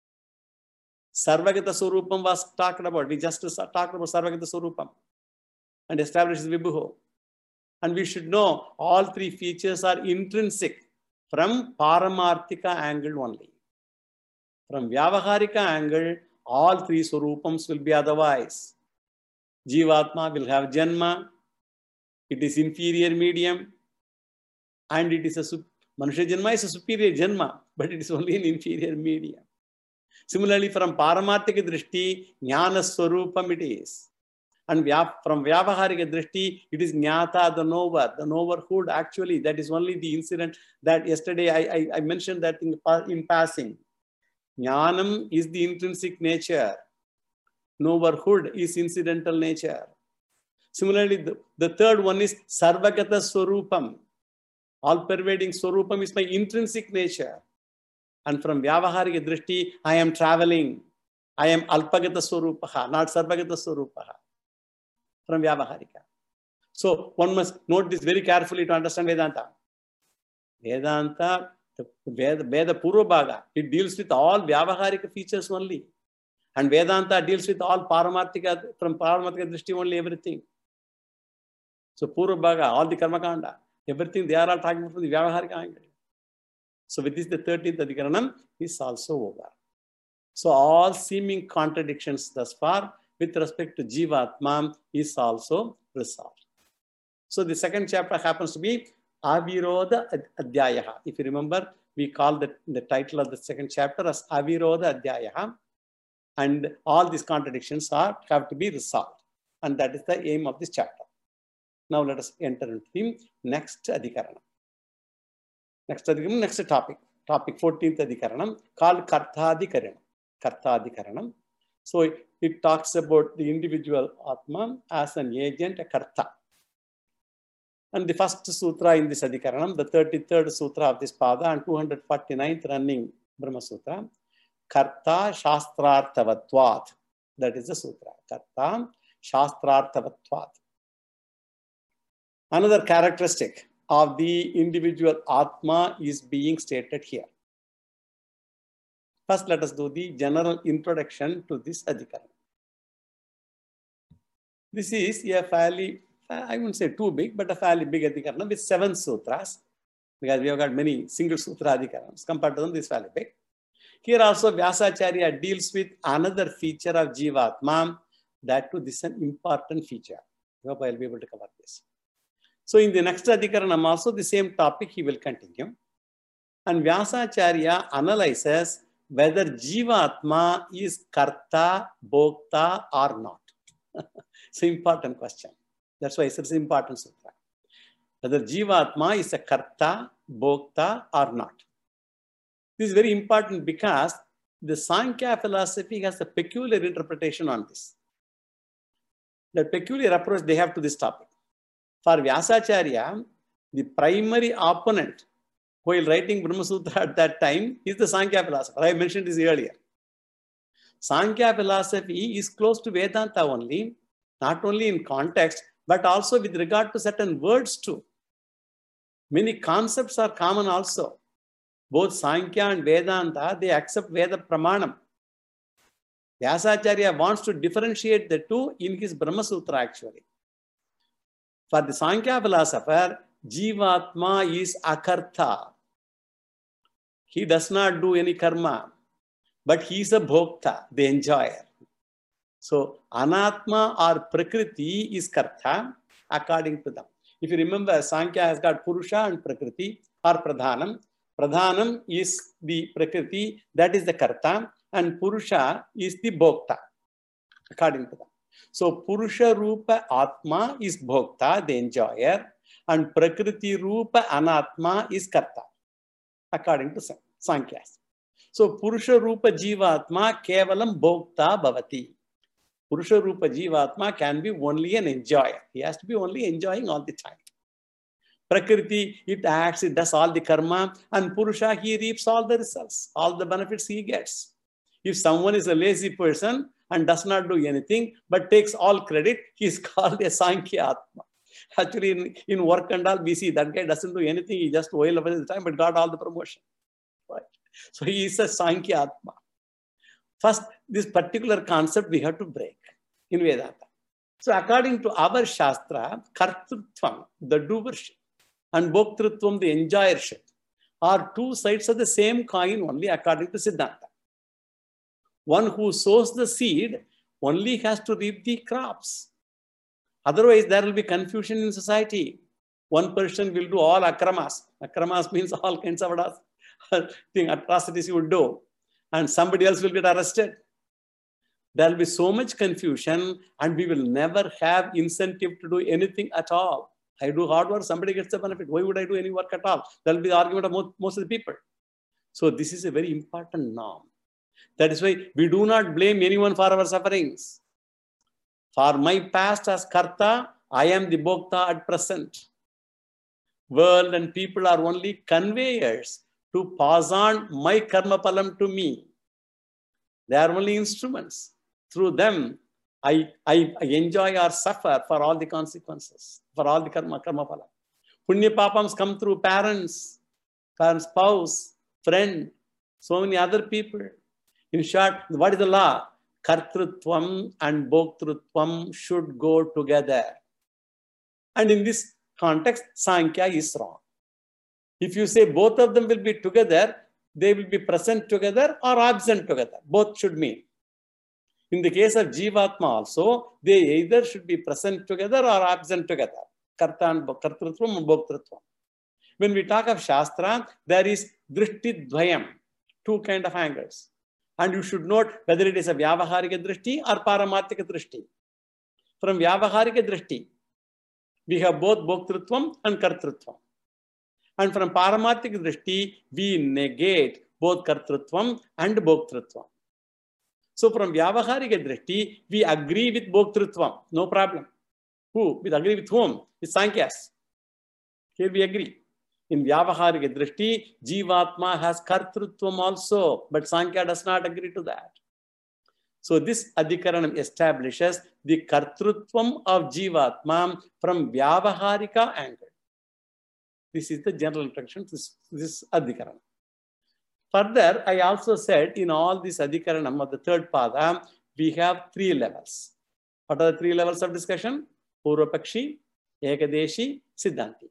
Sarvagata Swarupam was talked about. We just talked about Sarvagata Swarupam and established Vibhuho. And we should know all three features are intrinsic from Paramarthika angle only. From Vyavaharika angle, all three Swarupams will be otherwise. Jivatma will have Janma. It is inferior medium. And it is a Manusha Janma is a superior Janma, but it is only an inferior medium. Similarly, from Paramarthika Drishti, Jnana Swarupam it is. And from Vyavaharika Drishti, it is Jnata, the knower, the knowerhood. Actually, that is only the incident that yesterday I, I, I mentioned that in, in passing. Jnanam is the intrinsic nature. Knowerhood is incidental nature. Similarly, the, the third one is Sarvagata Swarupam. All-pervading Swarupam is my intrinsic nature. And from Vyavaharika Drishti, I am traveling. I am Alpagata Swarupaha, not Sarvagata Swarupaha. From Vyavaharika. So one must note this very carefully to understand Vedanta. Vedanta, the Veda, Veda Purva Bhaga, it deals with all Vyavaharika features only. And Vedanta deals with all Paramarthika, from Paramarthika Drishti only everything. So Purva Bhaga, all the Karma Kanda, everything they are all talking about from the Vyavaharika angle. So with this, the thirteenth Adhikaranam is also over. So all seeming contradictions thus far with respect to Jivatma is also resolved. So the second chapter happens to be Avirodha Adhyayaha. If you remember, we call the, the title of the second chapter as Avirodha Adhyayaha. And all these contradictions are have to be resolved. And that is the aim of this chapter. Now let us enter into the next Adhikaranam. Next Adhikaranam, next topic. Topic fourteenth Adhikaranam called Karthadhikaranam. Karthadhikaranam. So it, it talks about the individual Atma as an agent, a Kartha. And the first sutra in this Adhikaranam, the thirty-third sutra of this Pada and two hundred forty-ninth running Brahma Sutra, Karta Shastrarthavatvat. That is the sutra. Karta Shastrarthavatvat. Another characteristic of the individual Atma is being stated here. First, let us do the general introduction to this Adhikaranam. This is a fairly, I wouldn't say too big, but a fairly big Adhikaranam with seven sutras, because we have got many single sutra Adhikaranams. Compared to them, this is fairly big. Here also, Vyasacharya deals with another feature of Jivatma, that too, this is an important feature. I hope I will be able to cover this. So in the next Adhikaranam also, the same topic he will continue. And Vyasacharya analyzes whether Jivatma is Karta, Bhokta or not. It's an important question. That's why it's an important sutra. Whether Jivatma is a Karta, Bhokta or not. This is very important because the Sankhya philosophy has a peculiar interpretation on this. The peculiar approach they have to this topic. For Vyasacharya, the primary opponent while writing Brahma Sutra at that time is the Sankhya philosophy. I mentioned this earlier. Sankhya philosophy is close to Vedanta only, not only in context, but also with regard to certain words too. Many concepts are common also. Both Sankhya and Vedanta, they accept Veda Pramanam. Vyasacharya wants to differentiate the two in his Brahma Sutra actually. For the Sankhya philosopher, Jivatma is Akarta. He does not do any karma, but he is a Bhokta, the enjoyer. So, Anatma or Prakriti is Karta according to them. If you remember, Sankhya has got Purusha and Prakriti or Pradhanam. Pradhanam is the Prakriti, that is the Karta, and Purusha is the Bhokta, according to them. So, Purusha Rupa Atma is Bhokta, the enjoyer, and Prakriti Rupa Anatma is Karta, according to Sankhyas. So, Purusha Rupa Jivatma Kevalam Bhokta Bhavati. Purusha Rupa Jivatma can be only an enjoyer. He has to be only enjoying all the time. Prakriti, it acts, it does all the karma, and Purusha, he reaps all the results, all the benefits he gets. If someone is a lazy person and does not do anything, but takes all credit, he is called a Sankhya Atma. Actually, in, in work and all, we see that guy doesn't do anything, he just wail away the time, but got all the promotion. Right? So he is a Sankhya Atma. First, this particular concept we have to break in Vedanta. So according to our Shastra, Kartrutvam, the doership, and Bhoktrutvam, the enjoyership, are two sides of the same coin only according to Siddhanta. One who sows the seed only has to reap the crops. Otherwise, there will be confusion in society. One person will do all akramas. Akramas means all kinds of atrocities he will do. And somebody else will get arrested. There will be so much confusion and we will never have incentive to do anything at all. I do hard work, somebody gets the benefit. Why would I do any work at all? That will be the argument of most, most of the people. So this is a very important norm. That is why we do not blame anyone for our sufferings. For my past as Karta, I am the Bhokta at present. World and people are only conveyors to pass on my karma palam to me. They are only instruments. Through them, I, I, I enjoy or suffer for all the consequences, for all the karma, karma pala. Punya papams come through parents, parents, spouse, friend, so many other people. In short, what is the law? Kartrutvam and Bhoktrutvam should go together. And in this context, Sankhya is wrong. If you say both of them will be together, they will be present together or absent together. Both should mean. In the case of Jivatma also, they either should be present together or absent together. Karta and Kartrutvam and Bhoktrutvam. When we talk of Shastra, there is Drishti Dvayam, two kind of angles. And you should note whether it is a Vyavaharika Drishti or Paramarthika Drishti. From Vyavaharika Drishti, we have both Bhoktrutvam and Kartrutvam. And from Paramarthika Drishti, we negate both Kartrutvam and Bhoktrutvam. So from Vyavaharika Drishti, we agree with Bhoktrutvam, no problem. Who? We agree with whom? With Sankhya's. Here we agree. In Vyavaharika Drishti, Jivatma has Kartrutvam also, but Sankhya does not agree to that. So this Adhikaranam establishes the Kartrutvam of Jivatma from Vyavaharika angle. This is the general introduction to this, this Adhikaranam. Further, I also said in all this Adhikaranam of the third pada, we have three levels. What are the three levels of discussion? Purvapakshi, Ekadeshi, Siddhanti.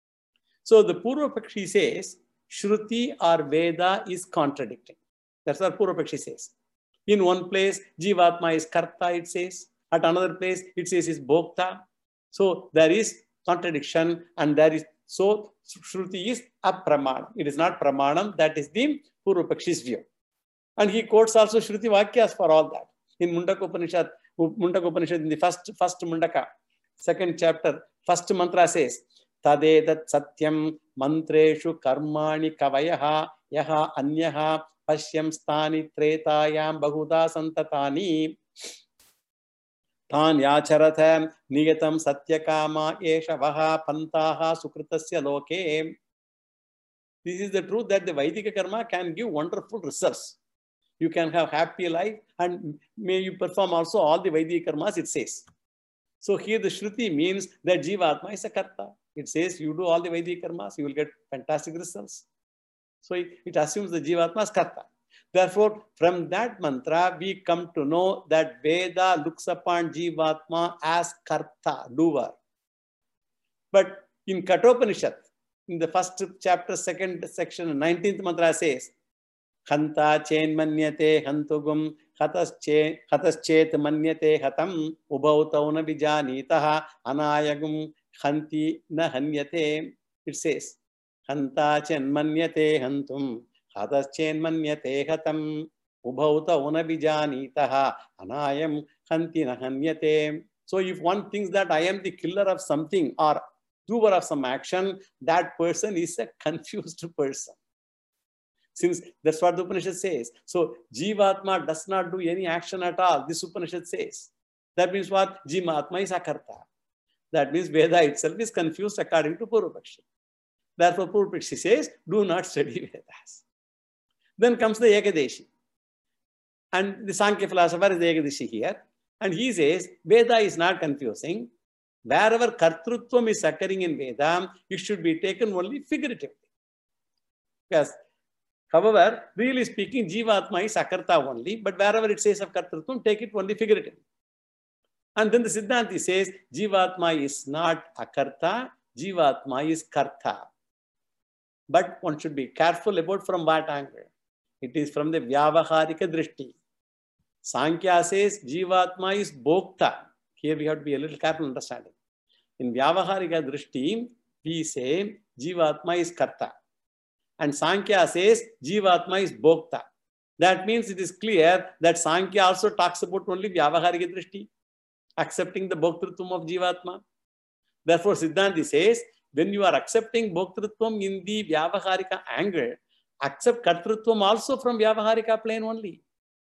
So the Purvapakshi says, Shruti or Veda is contradicting. That's what Purvapakshi says. In one place, Jivatma is Karta, it says. At another place, it says is Bhokta. So there is contradiction and there is, so Shruti is a Pramanam. It is not Pramanam, that is the Purvapakshi's view. And he quotes also Shruti Vakyas for all that. In Mundaka Upanishad, Mundaka Upanishad, in the first, first Mundaka, second chapter, first mantra says, Tadedat Satyam Mantreshu Karmani Kavayaha Yaha Anyaha Pashyam Stani Tretayam Bahuda Santatani Tan Yacharatham Nigatam Satyakama Eshavaha Pantaha Sukritasya Loke. This is the truth that the Vaidika karma can give wonderful results. You can have happy life and may you perform also all the Vaidika karmas, it says. So here the Shruti means that Jivatma is a karta. It says you do all the Vaidika karmas, you will get fantastic results. So it, it assumes the Jivatma is karta. Therefore, from that mantra, we come to know that Veda looks upon Jivatma as karta, doer. But in Kathopanishad, in the first chapter, second section, nineteenth mantra says, Hanta chen manyate hantugum hatas chet manyate hatam ubautauna vijanitaha anayagum hanti na hanyate. It says, Hanta chen manyate hantum hatas chen manyate hatam ubautauna vijanitaha anayam hanti na hanyate. So if one thinks that I am the killer of something or doer of some action, that person is a confused person. Since that's what the Upanishad says. So, Jivatma does not do any action at all. This Upanishad says. That means what? Jivatma is akarta. That means Veda itself is confused according to Purvapakshi. Therefore, Purvapakshi says, do not study Vedas. Then comes the Ekadeshi. And the Sankhya philosopher is the Ekadeshi here. And he says, Veda is not confusing. Wherever Kartrutvam is occurring in Veda, it should be taken only figuratively. Yes. However, really speaking, Jivatma is Akarta only, but wherever it says of Kartrutvam, take it only figuratively. And then the Siddhanti says, Jivatma is not Akarta, Jivatma is Karta. But one should be careful about from what angle. It is from the Vyavaharika Drishti. Sankhya says, Jivatma is Bhokta. Here we have to be a little careful understanding. In Vyavaharika Drishti, we say, Jivatma is Karta. And Sankhya says, Jivatma is Bhokta. That means it is clear that Sankhya also talks about only Vyavaharika Drishti, accepting the Bhoktrutvam of Jivatma. Therefore, Siddhanti says, when you are accepting Bhoktrutvam in the Vyavaharika angle, accept Kartrutvam also from Vyavaharika plane only.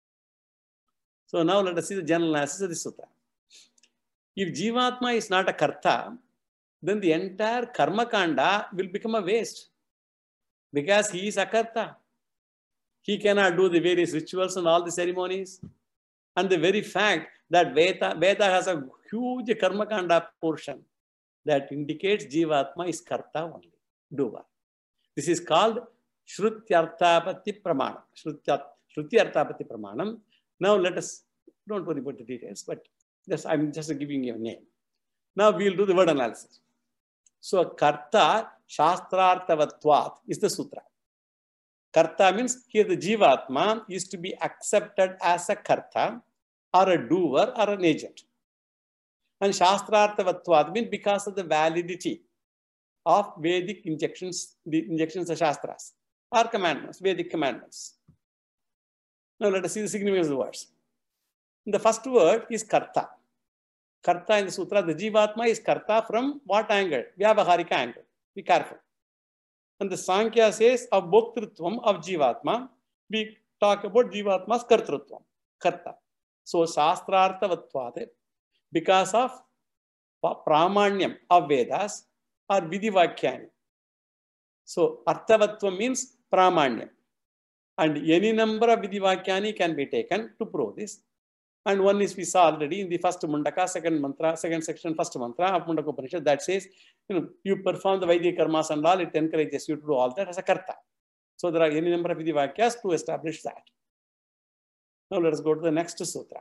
So now let us see the general analysis of this sutra. If Jivatma is not a Karta, then the entire Karma Kanda will become a waste. Because he is a Karta. He cannot do the various rituals and all the ceremonies. And the very fact that Veda, Veda has a huge Karma Kanda portion that indicates Jivatma is Karta only, doer. This is called Shrutyarthapati Pramanam. Shrutyarthapati Pramanam. Now let us, don't worry about the details, but just, I'm just giving you a name. Now we'll do the word analysis. So Karta Shastrarthavatvat is the sutra. Karta means here the Jivatma is to be accepted as a Karta or a doer or an agent. And Shastrarthavatvat means because of the validity of Vedic injections, the injections of Shastras or commandments, Vedic commandments. Now let us see the significance of the words. The first word is Karta. Karta in the sutra, the Jivatma is Karta from what angle? Vyavaharika angle. Be careful. And the Sankhya says of Bhoktrutvam of Jivatma, we talk about Jivatma's Kartrutvam, Karta. So Shastrarthavatvat, because of Pramanyam of Vedas or Vidhivakyani. So Arthavatvam means Pramanyam. And any number of Vidhivakyani can be taken to prove this. And one is we saw already in the first Mundaka, second mantra, second section, first mantra of Mundaka Upanishad that says, you know, you perform the Vaidika karmas and all, it encourages you to do all that as a Karta. So there are any number of Vidhivakyas to establish that. Now let us go to the next sutra.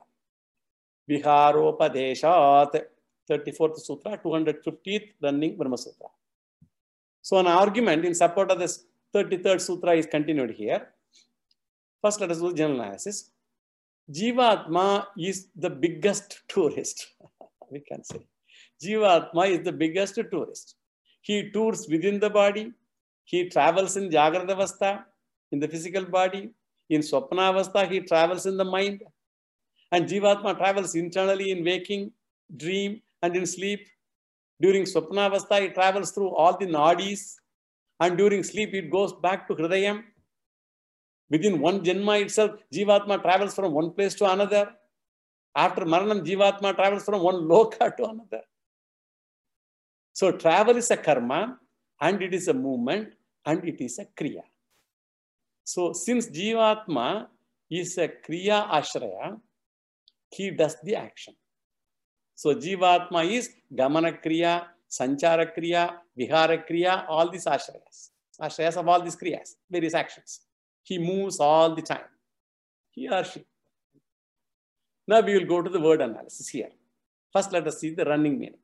Viharopadeshat, thirty-fourth sutra, two hundred fiftieth running Brahma Sutra. So an argument in support of this thirty-third sutra is continued here. First let us do the general analysis. Jivatma is the biggest tourist, we can say. Jivatma is the biggest tourist. He tours within the body. He travels in Jagrata Avastha, in the physical body. In Swapnavastha, he travels in the mind. And Jivatma travels internally in waking, dream, and in sleep. During Swapnavastha, he travels through all the nadis. And during sleep, it goes back to Hridayam. Within one Janma itself, Jivatma travels from one place to another. After Maranam, Jivatma travels from one loka to another. So travel is a karma, and it is a movement, and it is a kriya. So since Jivatma is a kriya ashraya, he does the action. So Jivatma is gamana kriya, sanchara kriya, vihara kriya, all these ashrayas. Ashrayas of all these kriyas, various actions. He moves all the time. He or she. Now we will go to the word analysis here. First, let us see the running meaning.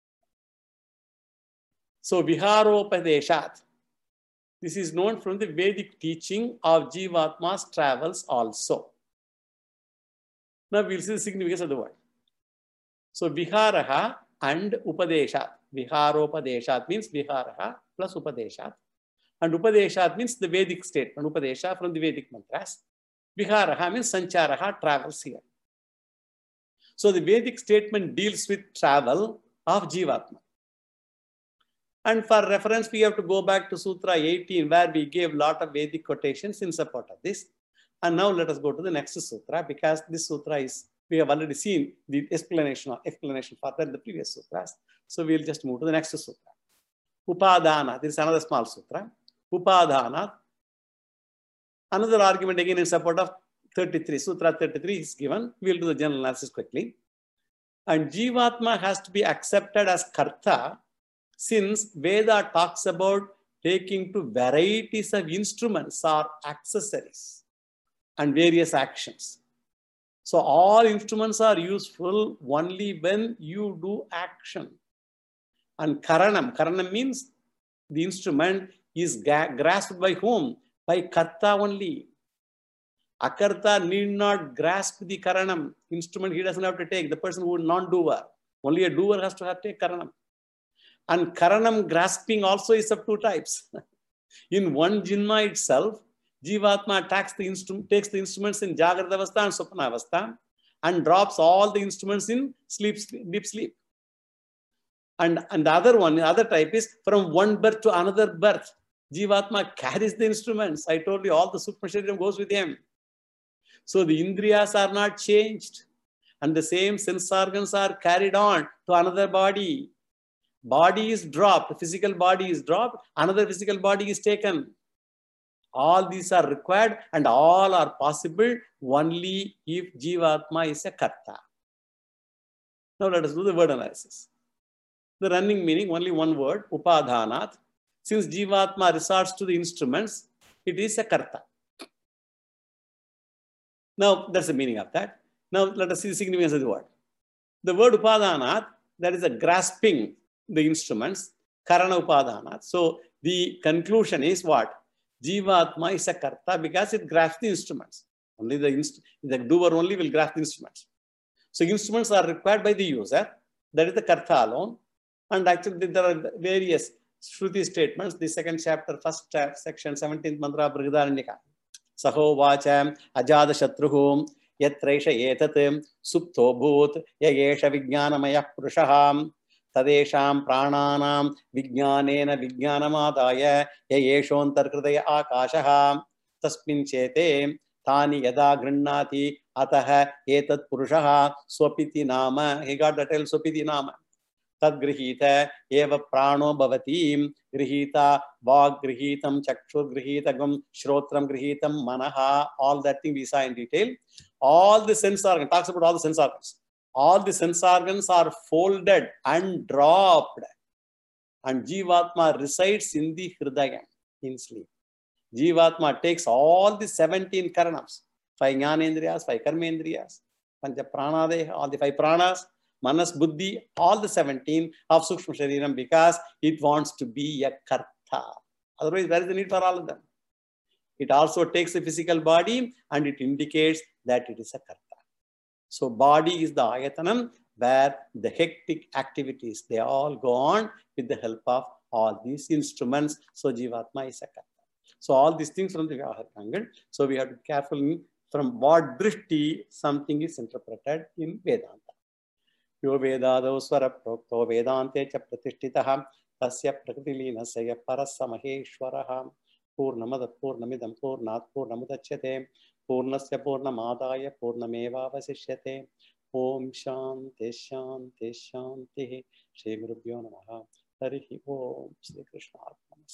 So Viharopadeshat. This is known from the Vedic teaching of Jivatma's travels also. Now we will see the significance of the word. So Viharaha and Upadeshat. Viharopadeshat means Viharaha plus Upadeshat. And Upadeshat means the Vedic statement. Upadesha from the Vedic mantras. Viharaha means Sancharaha, travels here. So the Vedic statement deals with travel of Jivatma. And for reference, we have to go back to Sutra eighteen, where we gave a lot of Vedic quotations in support of this. And now let us go to the next Sutra, because this Sutra is, we have already seen the explanation, explanation further in the previous Sutras. So we'll just move to the next Sutra. Upadana, this is another small Sutra. Upadana. Another argument again in support of thirty-three. Sutra thirty-three is given. We'll do the general analysis quickly. And Jivatma has to be accepted as Karta, since Veda talks about taking to varieties of instruments or accessories and various actions. So all instruments are useful only when you do action. And Karanam, Karanam means the instrument is grasped by whom? By Karta only. Akarta need not grasp the Karanam. Instrument he doesn't have to take. The person who is non-doer. Only a doer has to have to take Karanam. And Karanam grasping also is of two types. In one Jinma itself, Jivatma takes the, instru takes the instruments in Jagrata Avastha and Swapna Avastha and drops all the instruments in sleep, deep sleep. And, and the other one, the other type is from one birth to another birth. Jivatma carries the instruments. I told you all the Sukshma Shariram goes with him. So the Indriyas are not changed. And the same sense organs are carried on to another body. Body is dropped, physical body is dropped, another physical body is taken. All these are required and all are possible only if Jivatma is a Karta. Now let us do the word analysis. The running meaning, only one word, Upadhanat. Since Jivatma resorts to the instruments, it is a Karta. Now that's the meaning of that. Now let us see the significance of the word. The word Upadhanat, that is a grasping the instruments, Karana Upadhanat. So the conclusion is what? Jivatma is a Karta because it grasps the instruments. Only the, inst the doer only will grasp the instruments. So instruments are required by the user. That is the Karta alone. And actually there are various Shruti statements. The second chapter, first chapter, section, seventeenth mantra, Brihadaranyaka. Saho vacham ajada shatruhum yatresha etat supto bhut yayesha vijnanamaya purushaham Tadesham prananam vijnanena vijnanamadaya yayeshontarkridaya akashaham tasmin chete tani yada grinnati ataha etat purushaha swapiti nama. He got the title swapiti nama. Tad grihita eva prano bhavatim grihita vag grihitam chakshur grihitagam shrotram grihitam manaha. All that thing we saw in detail. All the sense organs, talks about all the sense organs. All the sense organs are folded and dropped. And Jivatma resides in the Hridayam, in sleep. Jivatma takes all the seventeen karanams, five jnanendriyas, five karmendriyas, pancha pranadeha, all the five pranas, manas, buddhi, all the seventeen of Sukshma Shariram, because it wants to be a Karta. Otherwise, where is the need for all of them? It also takes the physical body and it indicates that it is a Karta. So body is the ayatanam where the hectic activities, they all go on with the help of all these instruments. So Jivatma is a Karta. So all these things from the Vyavahar angle. So we have to be careful in from what drishti something is interpreted in Vedanta. Yo Vedado Swara Prokto Vedante cha Pratishtitaha Tasya Prakrilinasaya Parasamaheshwaraha Purnamada Purnamidam Purnat Purnamudachyate Purnasya Purnamadaya Purnameva Vasishyate Om Shanti Shanti Shanti Shri Gurubhyo Namaha Harihi Om Shri Krishna.